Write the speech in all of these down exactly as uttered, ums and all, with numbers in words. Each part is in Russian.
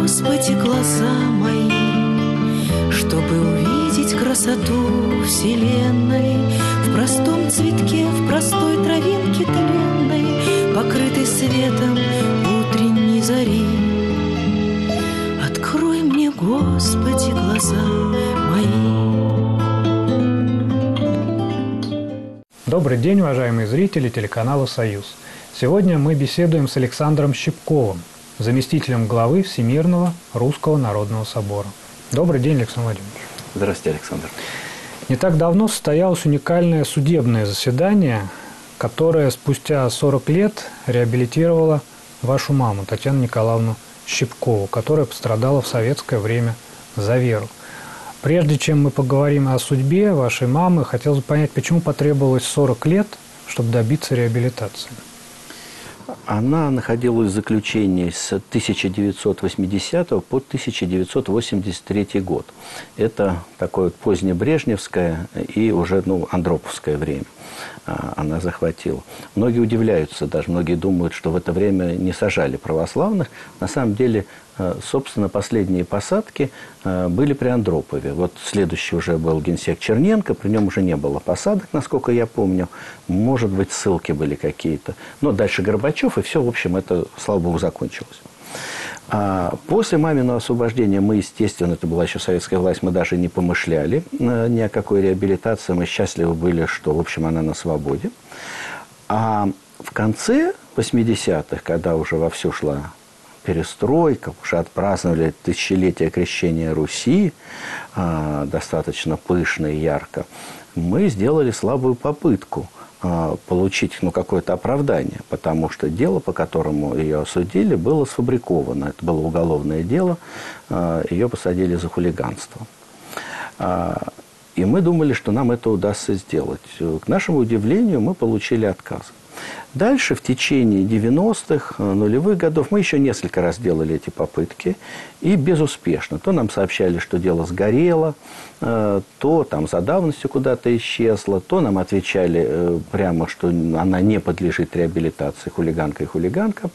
Господи, глаза мои, чтобы увидеть красоту вселенной в простом цветке, в простой травинке тленной, покрытой светом утренней зари. Открой мне, Господи, глаза мои. Добрый день, уважаемые зрители телеканала «Союз». Сегодня мы беседуем с Александром Щипковым, заместителем главы Всемирного Русского Народного Собора. Добрый день, Александр Владимирович. Здравствуйте, Александр. Не так давно состоялось уникальное судебное заседание, которое спустя сорок лет реабилитировало вашу маму, Татьяну Николаевну Щипкову, которая пострадала в советское время за веру. Прежде чем мы поговорим о судьбе вашей мамы, хотелось бы понять, почему потребовалось сорок лет, чтобы добиться реабилитации. Она находилась в заключении с тысяча девятьсот восьмидесятого по тысяча девятьсот восемьдесят третий год. Это такое вот позднебрежневское и уже ну, андроповское время она захватила. Многие удивляются, даже многие думают, что в это время не сажали православных. На самом деле, собственно, последние посадки были при Андропове. Вот следующий уже был генсек Черненко, при нем уже не было посадок, насколько я помню. Может быть, ссылки были какие-то. Но дальше Горбачев, и все, в общем, это, слава богу, закончилось. А после маминого освобождения мы, естественно, это была еще советская власть, мы даже не помышляли ни о какой реабилитации. Мы счастливы были, что, в общем, она на свободе. А в конце восьмидесятых, когда уже вовсю шла перестройка, уже отпраздновали тысячелетие крещения Руси, достаточно пышно и ярко, мы сделали слабую попытку получить ну, какое-то оправдание, потому что дело, по которому ее осудили, было сфабриковано. Это было уголовное дело, ее посадили за хулиганство. И мы думали, что нам это удастся сделать. К нашему удивлению, мы получили отказ. Дальше, в течение девяностых, нулевых годов, мы еще несколько раз делали эти попытки, и безуспешно. То нам сообщали, что дело сгорело, то там за давностью куда-то исчезло, то нам отвечали прямо, что она не подлежит реабилитации, хулиганка и хулиганка.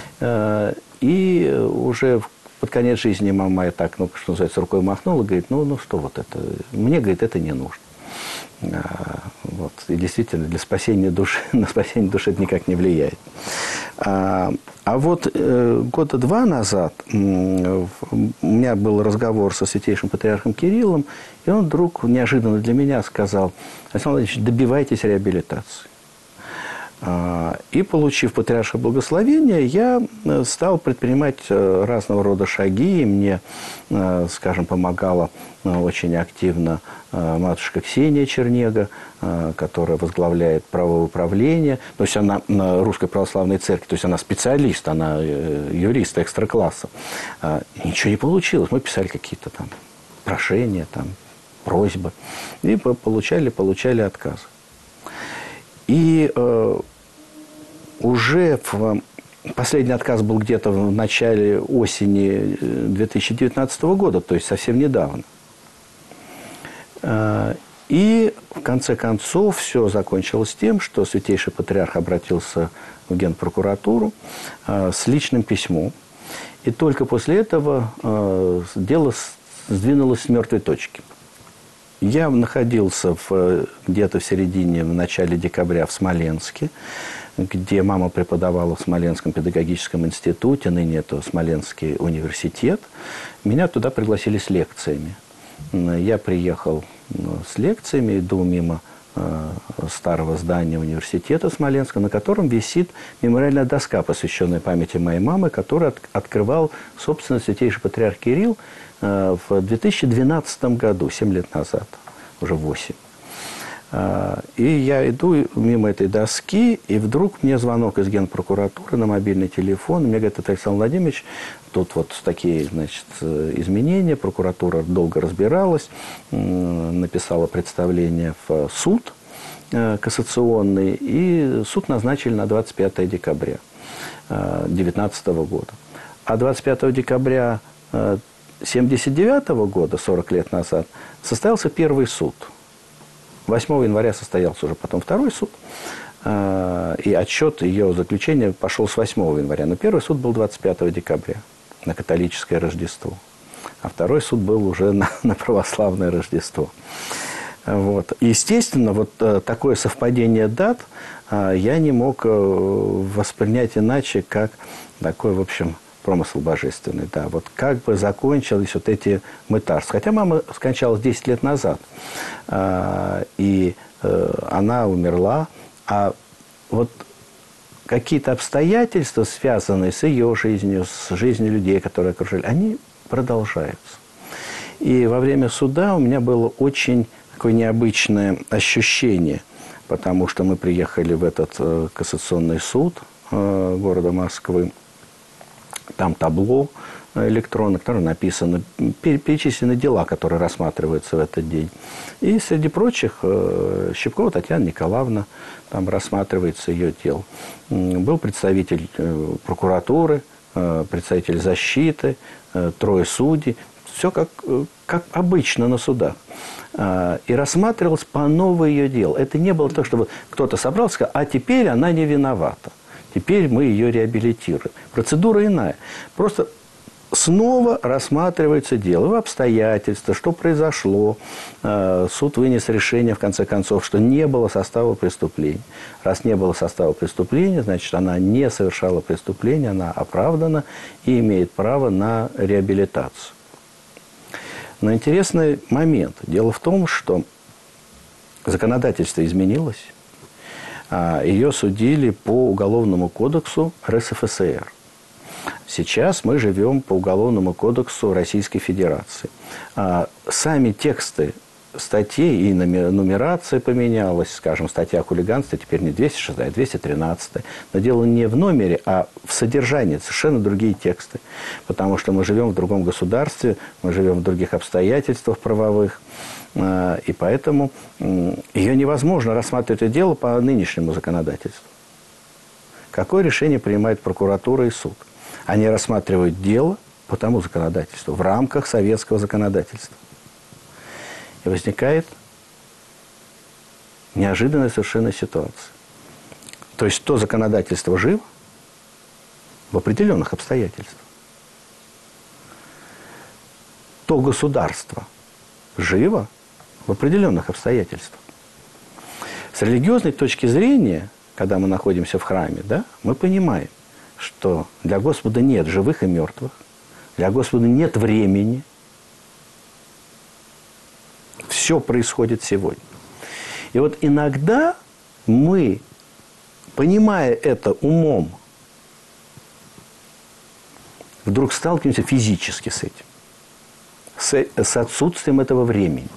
И уже под конец жизни мама моя так, ну, что называется, рукой махнула, говорит, ну, ну что вот это, мне, говорит, это не нужно. Вот. И действительно, для спасения души, на спасение души это никак не влияет. А, а вот э, года два назад э, у меня был разговор со святейшим патриархом Кириллом, и он вдруг неожиданно для меня сказал: Александр Владимирович, добивайтесь реабилитации. И, получив патриаршее благословение, я стал предпринимать разного рода шаги. И мне, скажем, помогала очень активно матушка Ксения Чернега, которая возглавляет правовое управление. То есть она на Русской Православной Церкви, то есть она специалист, она юрист экстра-класса. Ничего не получилось. Мы писали какие-то там прошения, там, просьбы. И получали, получали отказ. И э, уже в, последний отказ был где-то в начале осени две тысячи девятнадцатого года, то есть совсем недавно. Э, и в конце концов все закончилось тем, что святейший патриарх обратился в Генпрокуратуру э, с личным письмом. И только после этого э, дело сдвинулось с мертвой точки. Я находился где-то в середине, в начале декабря в Смоленске, где мама преподавала в Смоленском педагогическом институте, ныне это Смоленский университет. Меня туда пригласили с лекциями. Я приехал с лекциями, иду мимо старого здания университета Смоленска, на котором висит мемориальная доска, посвященная памяти моей мамы, которую открывал, собственно, святейший патриарх Кирилл в две тысячи двенадцатом году, семь лет назад, уже восемь. И я иду мимо этой доски, и вдруг мне звонок из Генпрокуратуры на мобильный телефон. Мне говорят: это Александр Владимирович, тут вот такие, значит, изменения. Прокуратура долго разбиралась, написала представление в суд кассационный, и суд назначили на двадцать пятое декабря две тысячи девятнадцатого года. А двадцать пятого декабря тысяча девятьсот семьдесят девятого года, сорок лет назад, состоялся первый суд. восьмого января состоялся уже потом второй суд. И отсчет ее заключения пошел с восьмого января. Но первый суд был двадцать пятого декабря. на католическое Рождество. А второй суд был уже на, на православное Рождество. Вот. Естественно, вот такое совпадение дат я не мог воспринять иначе, как такой, в общем, промысел божественный. Да. Вот как бы закончились вот эти мытарства. Хотя мама скончалась десять лет назад, и она умерла, а вот какие-то обстоятельства, связанные с ее жизнью, с жизнью людей, которые окружали, они продолжаются. И во время суда у меня было очень такое необычное ощущение, потому что мы приехали в этот э, кассационный суд э, города Москвы. Там табло электронное, которое написано, перечислены дела, которые рассматриваются в этот день. И среди прочих э, Щипкова Татьяна Николаевна, там рассматривается ее дело. Был представитель э, прокуратуры, э, представитель защиты, э, трое судей. Все как, как обычно на судах. И рассматривалось по новой ее делу. Это не было то, чтобы кто-то собрался и сказал, а теперь она не виновата. Теперь мы ее реабилитируем. Процедура иная. Просто снова рассматривается дело, его обстоятельства, что произошло. Суд вынес решение, в конце концов, что не было состава преступления. Раз не было состава преступления, значит, она не совершала преступления, она оправдана и имеет право на реабилитацию. Но интересный момент. Дело в том, что законодательство изменилось. Ее судили по Уголовному кодексу РСФСР. Сейчас мы живем по Уголовному кодексу Российской Федерации. Сами тексты статей и нумерация поменялась. Скажем, статья о хулиганстве теперь не двести шестая, а двести тринадцатая. Но дело не в номере, а в содержании. Совершенно другие тексты. Потому что мы живем в другом государстве, мы живем в других обстоятельствах правовых. И поэтому ее невозможно рассматривать это дело по нынешнему законодательству. Какое решение принимает прокуратура и суд? Они рассматривают дело по тому законодательству, в рамках советского законодательства. И возникает неожиданная совершенно ситуация. То есть то законодательство живо в определенных обстоятельствах. То государство живо в определенных обстоятельствах. С религиозной точки зрения, когда мы находимся в храме, да, мы понимаем, что для Господа нет живых и мертвых, для Господа нет времени. Все происходит сегодня. И вот иногда мы, понимая это умом, вдруг сталкиваемся физически с этим, с, с отсутствием этого времени.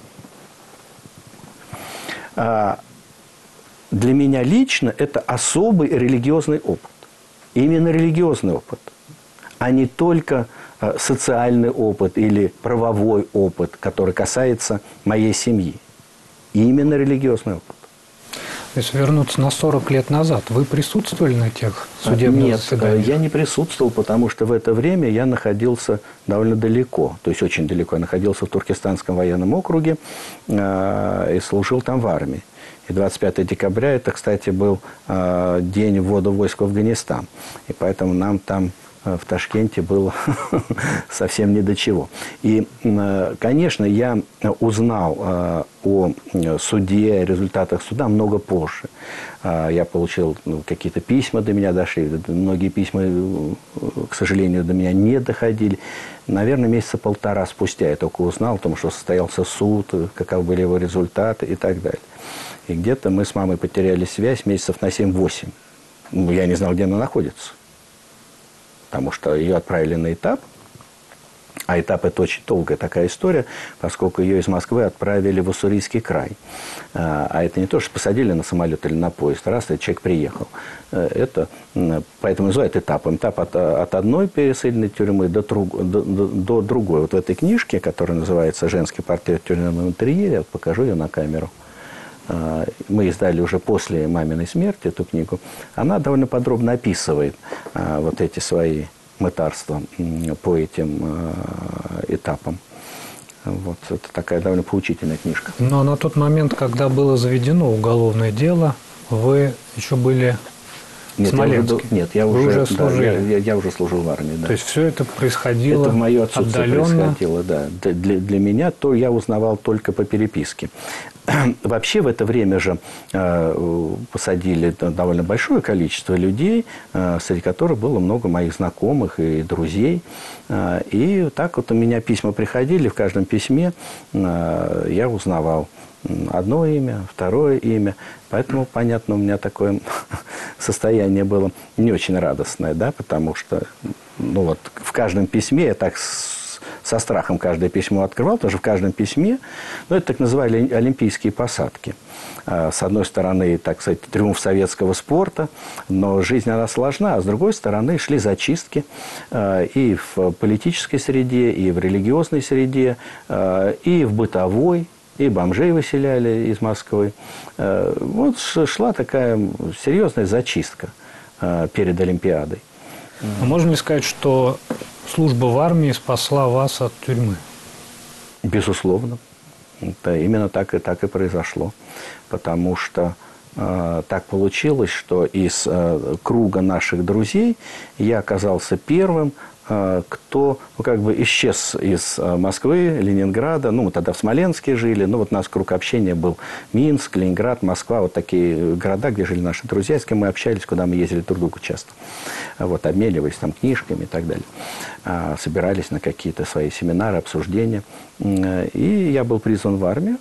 А для меня лично это особый религиозный опыт. Именно религиозный опыт, а не только социальный опыт или правовой опыт, который касается моей семьи. Именно религиозный опыт. Если вернуться на сорок лет назад, вы присутствовали на тех судебных Нет, заседаниях? я не присутствовал, потому что в это время я находился довольно далеко, то есть очень далеко. Я находился в Туркестанском военном округе э, и служил там в армии. И двадцать пятого декабря, это, кстати, был э, день ввода войск в Афганистан. И поэтому нам там э, в Ташкенте было совсем не до чего. И, э, конечно, я узнал э, о суде, о результатах суда много позже. Э, я получил ну, какие-то письма до меня дошли. Многие письма, к сожалению, до меня не доходили. Наверное, месяца полтора спустя я только узнал о том, что состоялся суд, каковы были его результаты и так далее. И где-то мы с мамой потеряли связь месяцев на семь-восемь. Я не знал, где она находится. Потому что ее отправили на этап. А этап – это очень долгая такая история, поскольку ее из Москвы отправили в Уссурийский край. А это не то, что посадили на самолет или на поезд. Раз, и человек приехал. Это, поэтому называют этапом. Этап от, от одной пересыльной тюрьмы до, до, до, до другой. Вот в этой книжке, которая называется «Женский портрет в тюрьмном интерьере», вот покажу ее на камеру. Мы издали уже после маминой смерти эту книгу. Она довольно подробно описывает вот эти свои мытарства по этим этапам. Вот. Это такая довольно поучительная книжка. Но на тот момент, когда было заведено уголовное дело, вы еще были Нет, Смоленске? Я уже, нет, я Вы уже, уже да, служили? я, я, я уже служил в армии, да. То есть все это происходило это в мое отсутствие отдаленно? происходило, да. Для, для меня то я узнавал только по переписке. Вообще в это время же э, посадили довольно большое количество людей, э, среди которых было много моих знакомых и друзей. Э, и так вот у меня письма приходили, в каждом письме э, я узнавал одно имя, второе имя. Поэтому, понятно, у меня такое состояние было не очень радостное, да, потому что ну, вот, в каждом письме я так с, со страхом каждое письмо открывал, потому что в каждом письме, ну, это так называли олимпийские посадки. С одной стороны, так сказать, триумф советского спорта, но жизнь, она сложна, а с другой стороны, шли зачистки и в политической среде, и в религиозной среде, и в бытовой. И бомжей выселяли из Москвы. Вот шла такая серьезная зачистка перед Олимпиадой. А можно ли сказать, что служба в армии спасла вас от тюрьмы? Безусловно. Это именно так и, так и произошло. Потому что э, так получилось, что из э, круга наших друзей я оказался первым, кто ну, как бы исчез из Москвы, Ленинграда. Ну, мы тогда в Смоленске жили. Ну, вот у нас круг общения был Минск, Ленинград, Москва. Вот такие города, где жили наши друзья, с кем мы общались, куда мы ездили друг к другу часто. Вот, обменивались там книжками и так далее. Собирались на какие-то свои семинары, обсуждения. И я был призван в армию.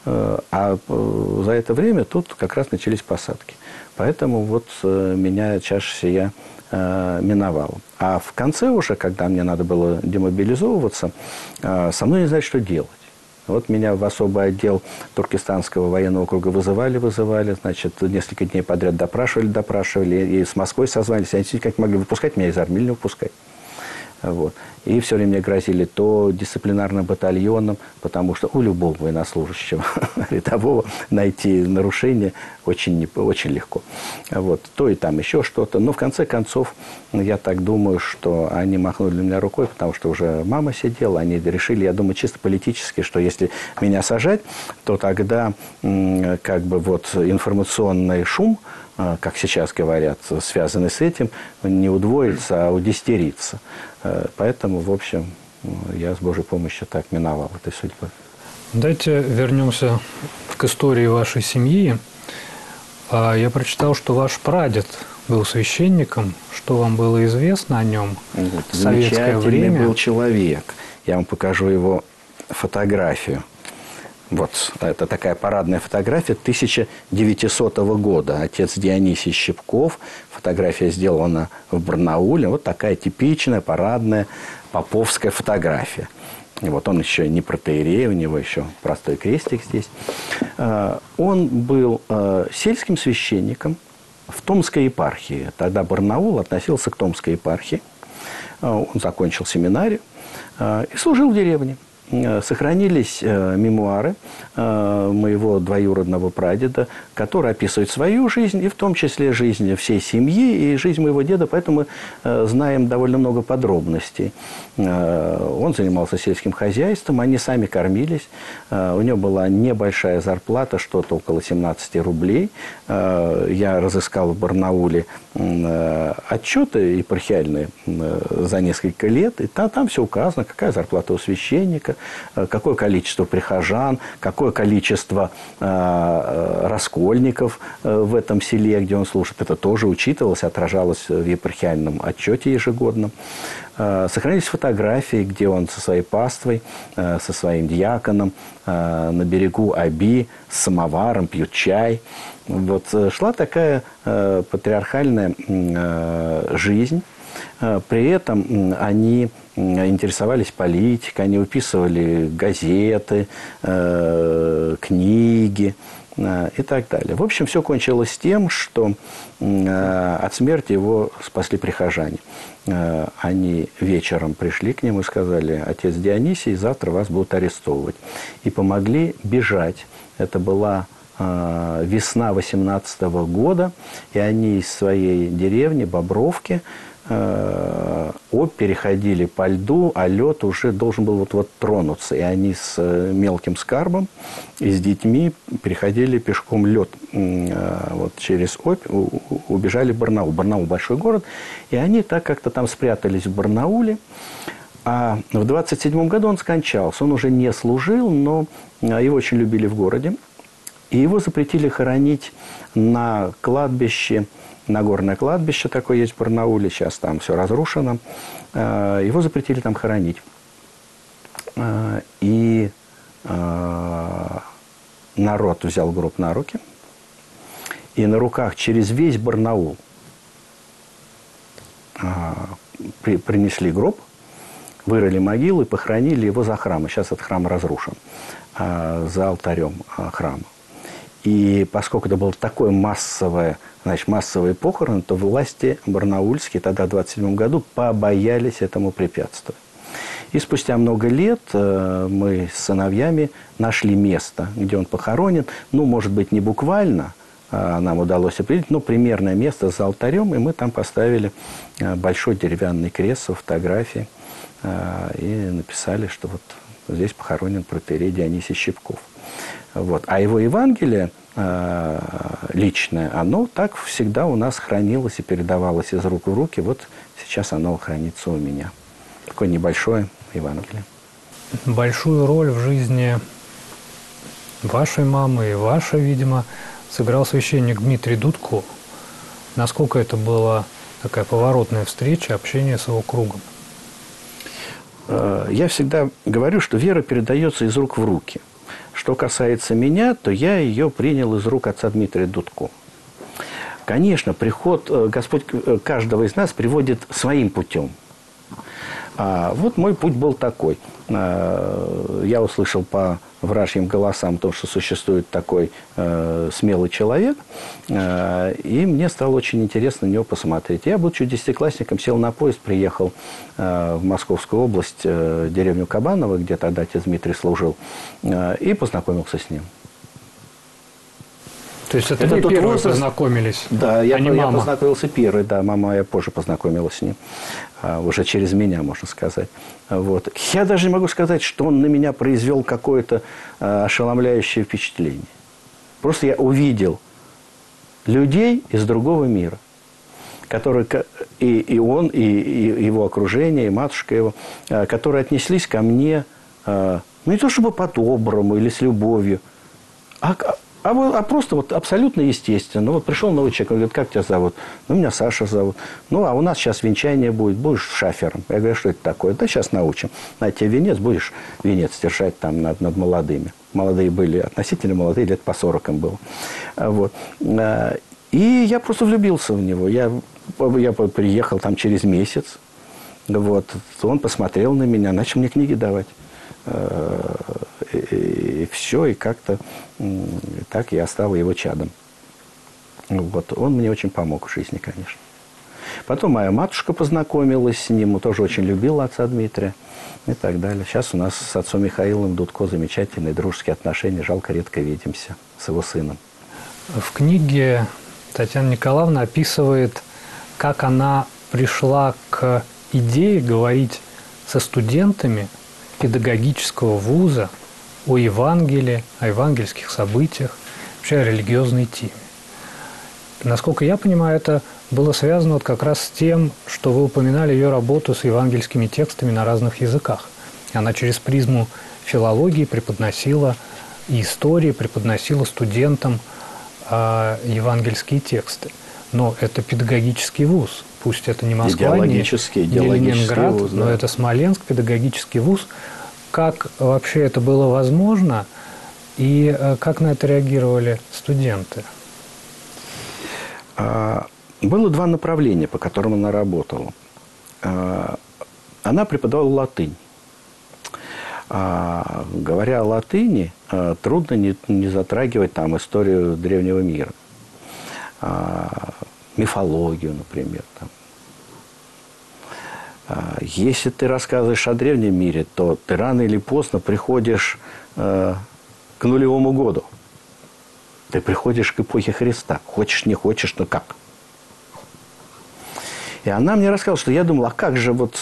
А за это время тут как раз начались посадки. Поэтому вот меня чаще всего миновало. А в конце уже, когда мне надо было демобилизовываться, со мной не знали, что делать. Вот меня в особый отдел Туркестанского военного округа вызывали, вызывали, значит, несколько дней подряд допрашивали, допрашивали, и с Москвой созвались, они никак не могли выпускать меня из армии или не выпускать. Вот. И все время мне грозили то дисциплинарным батальоном, потому что у любого военнослужащего рядового найти нарушение очень, очень легко. Вот. То и там еще что-то. Но в конце концов, я так думаю, что они махнули на меня рукой, потому что уже мама сидела. Они решили, я думаю, чисто политически, что если меня сажать, то тогда как бы вот информационный шум, как сейчас говорят, связанный с этим, не удвоится, а удесятерится. Поэтому, в общем, я с Божьей помощью так миновал этой судьбы. Давайте вернемся к истории вашей семьи. Я прочитал, что ваш прадед был священником. Что вам было известно о нем вот, в советское время? Замечательный был человек. Я вам покажу его фотографию. Вот, это такая парадная фотография тысяча девятисотого года. Отец Дионисий Щипков. Фотография сделана в Барнауле. Вот такая типичная, парадная поповская фотография. И вот он еще не протоиерей, у него еще простой крестик здесь. Он был сельским священником в Томской епархии. Тогда Барнаул относился к Томской епархии. Он закончил семинарию и служил в деревне. Сохранились мемуары моего двоюродного прадеда, который описывает свою жизнь, и в том числе жизнь всей семьи и жизнь моего деда, поэтому мы знаем довольно много подробностей. Он занимался сельским хозяйством, они сами кормились, у него была небольшая зарплата, что-то около семнадцати рублей. Я разыскал в Барнауле отчеты епархиальные за несколько лет, и там, там все указано, какая зарплата у священника, какое количество прихожан, какое количество э, раскольников э, в этом селе, где он служит. Это тоже учитывалось, отражалось в епархиальном отчете ежегодном. Э, сохранились фотографии, где он со своей паствой, э, со своим диаконом э, на берегу Оби с самоваром пьют чай. Вот, э, шла такая э, патриархальная э, жизнь. При этом они интересовались политикой, они выписывали газеты, книги и так далее. В общем, все кончилось тем, что от смерти его спасли прихожане. Они вечером пришли к нему и сказали: отец Дионисий, завтра вас будут арестовывать. И помогли бежать. Это была весна восемнадцатого года, и они из своей деревни Бобровки э, Обь переходили по льду, а лед уже должен был вот-вот тронуться. И они с мелким скарбом и с детьми переходили пешком лед э, вот через Обь, у, убежали в Барнаул. Барнаул – большой город. И они так как-то там спрятались в Барнауле. А в двадцать седьмом году он скончался. Он уже не служил, но его очень любили в городе. И его запретили хоронить на кладбище, Нагорное кладбище такое есть в Барнауле, сейчас там все разрушено. Его запретили там хоронить. И народ взял гроб на руки. И на руках через весь Барнаул принесли гроб, вырыли могилу и похоронили его за храмом. Сейчас этот храм разрушен, за алтарем храма. И поскольку это было такое массовое, значит, массовые похороны, то власти барнаульские тогда в двадцать седьмом году побоялись этому препятствовать. И спустя много лет мы с сыновьями нашли место, где он похоронен. Ну, может быть, не буквально нам удалось определить, но примерное место за алтарем. И мы там поставили большой деревянный крест со фотографией. И написали, что вот здесь похоронен протоиерей Дионисий Щипков. Вот. А его Евангелие э, личное, оно так всегда у нас хранилось и передавалось из рук в руки. Вот сейчас оно хранится у меня. Такое небольшое Евангелие. Большую роль в жизни вашей мамы и вашей, видимо, сыграл священник Дмитрий Дудко. Насколько это была такая поворотная встреча, общение с его кругом? Я всегда говорю, что вера передается из рук в руки. Что касается меня, то я ее принял из рук отца Дмитрия Дудко. Конечно, приход Господь каждого из нас приводит своим путем. А вот мой путь был такой. Я услышал по вражьим голосам то, что существует такой э, смелый человек, э, и мне стало очень интересно на него посмотреть. Я, будучи десятиклассником, сел на поезд, приехал э, в Московскую область, э, деревню Кабаново, где тогда отец Дмитрий служил, э, и познакомился с ним. То есть это, это вы первые возраст... познакомились? Да, я, а не я мама. познакомился первый, да, мама я позже познакомилась с ним. А, уже через меня, можно сказать. Вот. Я даже не могу сказать, что он на меня произвел какое-то а, ошеломляющее впечатление. Просто я увидел людей из другого мира, которые, и, и он, и, и его окружение, и матушка его, а, которые отнеслись ко мне, а, ну не то чтобы по-доброму или с любовью, а А, а просто вот абсолютно естественно. Вот пришел новый человек, он говорит, как тебя зовут? Ну, меня Саша зовут. Ну, а у нас сейчас венчание будет, будешь шафером. Я говорю, что это такое? Да, сейчас научим. На тебе венец, будешь венец держать там над, над молодыми. Молодые были, относительно молодые, лет по сорок им было. Вот. И я просто влюбился в него. Я, я приехал там через месяц. Вот. Он посмотрел на меня, начал мне книги давать. И, и все, и как-то так я стал его чадом. Вот. Он мне очень помог в жизни, конечно. Потом моя матушка познакомилась с ним, тоже очень любила отца Дмитрия и так далее. Сейчас у нас с отцом Михаилом Дудко замечательные дружеские отношения, жалко, редко видимся с его сыном. В книге Татьяна Николаевна описывает, как она пришла к идее говорить со студентами педагогического вуза о Евангелии, о евангельских событиях, вообще о религиозной теме. Насколько я понимаю, это было связано вот как раз с тем, что вы упоминали ее работу с евангельскими текстами на разных языках. Она через призму филологии преподносила и истории, преподносила студентам э, евангельские тексты. Но это педагогический вуз. Пусть это не Москва, не, не Ленинград, вуз, да. Но это Смоленск, педагогический вуз. Как вообще это было возможно и как на это реагировали студенты? Было два направления, по которым она работала. Она преподавала латынь. Говоря о латыни, трудно не, не затрагивать там историю древнего мира. Мифологию, например. Там. Если ты рассказываешь о древнем мире, то ты рано или поздно приходишь э, к нулевому году. Ты приходишь к эпохе Христа. Хочешь, не хочешь, но как? И она мне рассказала, что я думала, а как же вот,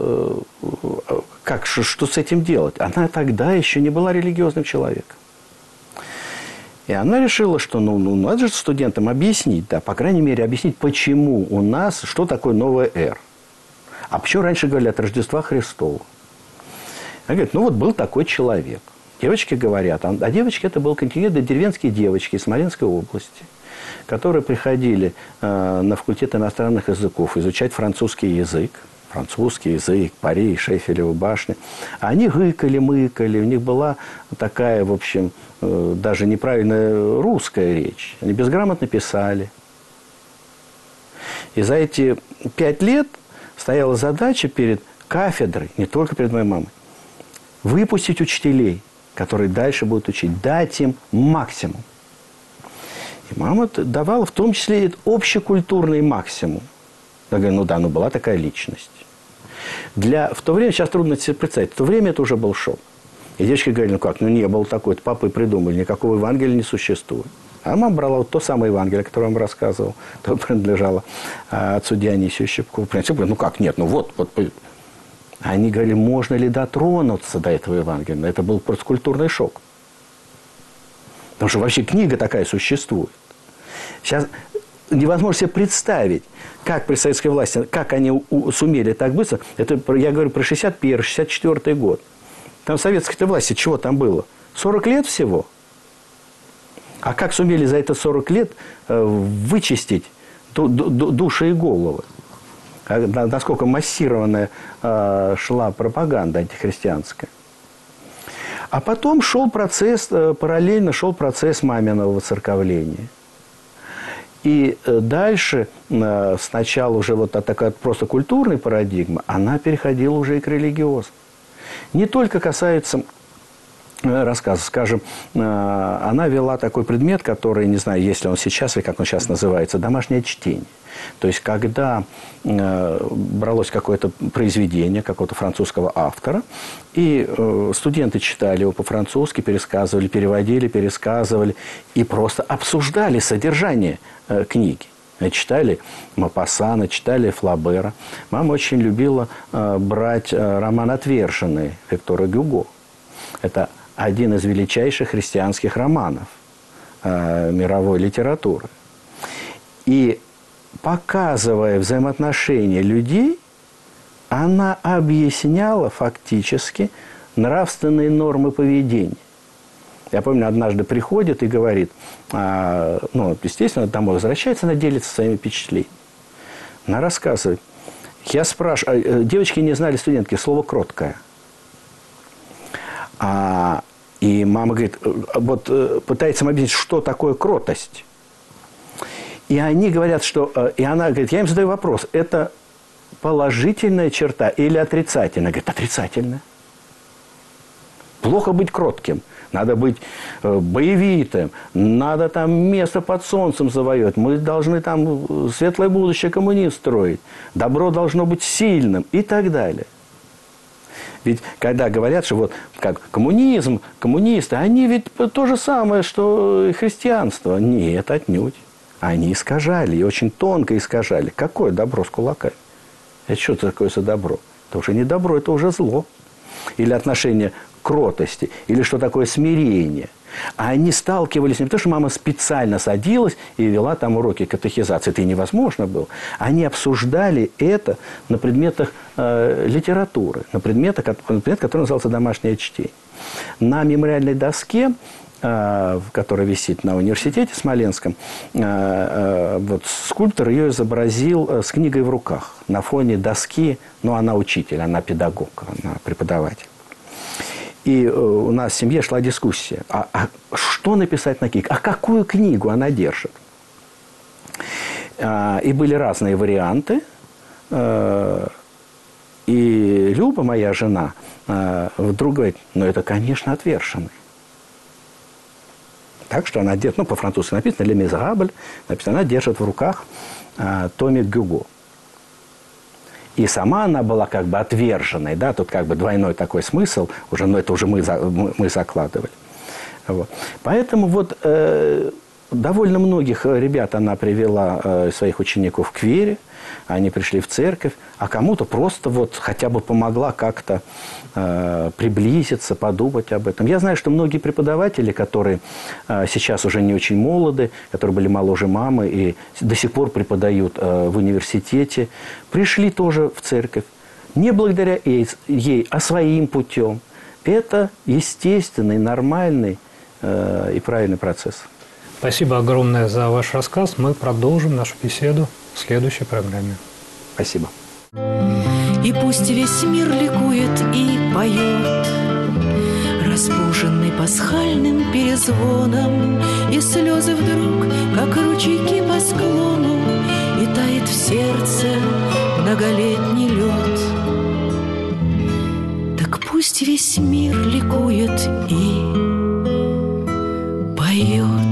как, что с этим делать? Она тогда еще не была религиозным человеком. И она решила, что ну, ну надо же студентам объяснить, да, по крайней мере, объяснить, почему у нас, что такое новая эра. А почему раньше говорили от Рождества Христова? Она говорит, ну вот был такой человек. Девочки говорят, а девочки это был контингент деревенские девочки из Смоленской области, которые приходили э, на факультет иностранных языков изучать французский язык. Французский язык, Париж, Шейфелева башня. Они гыкали, мыкали, у них была такая, в общем, э, даже неправильная русская речь. Они безграмотно писали. И за эти пять лет стояла задача перед кафедрой, не только перед моей мамой, выпустить учителей, которые дальше будут учить, дать им максимум. И мама давала в том числе общекультурный максимум. Я говорю, ну да, ну была такая личность. Для, в то время, сейчас трудно себе представить, в то время это уже был шок. И девочки говорили, ну как, ну не было такой, папы придумали, никакого Евангелия не существует. А мама брала вот то самое Евангелие, которое я вам рассказывал, то принадлежало а, отцу Дионисию Щипкову. Ну как, нет, ну вот, вот. Они говорили, можно ли дотронуться до этого Евангелия. Это был просто культурный шок. Потому что вообще книга такая существует. Сейчас невозможно себе представить, как при советской власти, как они у, сумели так быстро. Это, я говорю про шестьдесят первый шестьдесят четвёртый год. Там советской власти чего там было? сорок лет всего. А как сумели за это сорок лет э, вычистить ду, ду, души и головы? Насколько массированная э, шла пропаганда антихристианская. А потом шел процесс, э, параллельно шел процесс маминого воцерковления. И э, дальше, э, сначала уже вот такая просто культурная парадигма, она переходила уже и к религиозной. Не только касается рассказа, скажем, она вела такой предмет, который, не знаю, есть ли он сейчас или как он сейчас называется, домашнее чтение. То есть, когда бралось какое-то произведение какого-то французского автора, и студенты читали его по-французски, пересказывали, переводили, пересказывали, и просто обсуждали содержание книги. Читали Мопассана, читали Флабера. Мама очень любила брать роман «Отверженные» Виктора Гюго. Это один из величайших христианских романов э, мировой литературы. И показывая взаимоотношения людей, она объясняла фактически нравственные нормы поведения. Я помню, однажды приходит и говорит, а, ну, естественно, домой возвращается, она делится своими впечатлениями. Она рассказывает. Я спрашиваю, девочки не знали, студентки, слово «кроткое». А, и мама говорит, вот пытается им объяснить, что такое кротость. И они говорят, что... И она говорит, я им задаю вопрос, это положительная черта или отрицательная? Говорит, отрицательная. Плохо быть кротким. Надо быть боевитым. Надо там место под солнцем завоевать. Мы должны там светлое будущее коммунист строить. Добро должно быть сильным и так далее. Ведь когда говорят, что вот как коммунизм, коммунисты, они ведь то же самое, что и христианство. Нет, отнюдь. Они искажали, и очень тонко искажали. Какое добро с кулаками? Это что такое за добро? Это уже не добро, это уже зло. Или отношение к кротости, или что такое смирение. А они сталкивались не потому, что мама специально садилась и вела там уроки катехизации. Это и невозможно было. Они обсуждали это на предметах э, литературы, на предметах, на предмет, который назывался «Домашнее чтение». На мемориальной доске, э, которая висит на университете Смоленском, э, э, вот, скульптор ее изобразил э, с книгой в руках. На фоне доски, ну, она учитель, она педагог, она преподаватель. И у нас в семье шла дискуссия. А, а что написать на книге? А какую книгу она держит? А, и были разные варианты. А, и Люба, моя жена, а, вдруг говорит, ну, это, конечно, «Отверженный». Так что она держит, ну, по-французски написано «Le Miserable», написано, она держит в руках а, томик Гюго. И сама она была как бы отверженной, да, тут как бы двойной такой смысл, уже, но это уже мы, мы, мы закладывали. Вот. Поэтому вот э, довольно многих ребят она привела, своих учеников, к вере. Они пришли в церковь, а кому-то просто вот хотя бы помогла как-то э, приблизиться, подумать об этом. Я знаю, что многие преподаватели, которые э, сейчас уже не очень молоды, которые были моложе мамы и до сих пор преподают э, в университете, пришли тоже в церковь. Не благодаря ей, ей а своим путем. Это естественный, нормальный э, и правильный процесс. Спасибо огромное за ваш рассказ. Мы продолжим нашу беседу в следующей программе. Спасибо. И пусть весь мир ликует и поет, разбуженный пасхальным перезвоном, и слезы вдруг, как ручейки по склону, и тает в сердце многолетний лед. Так пусть весь мир ликует и поет.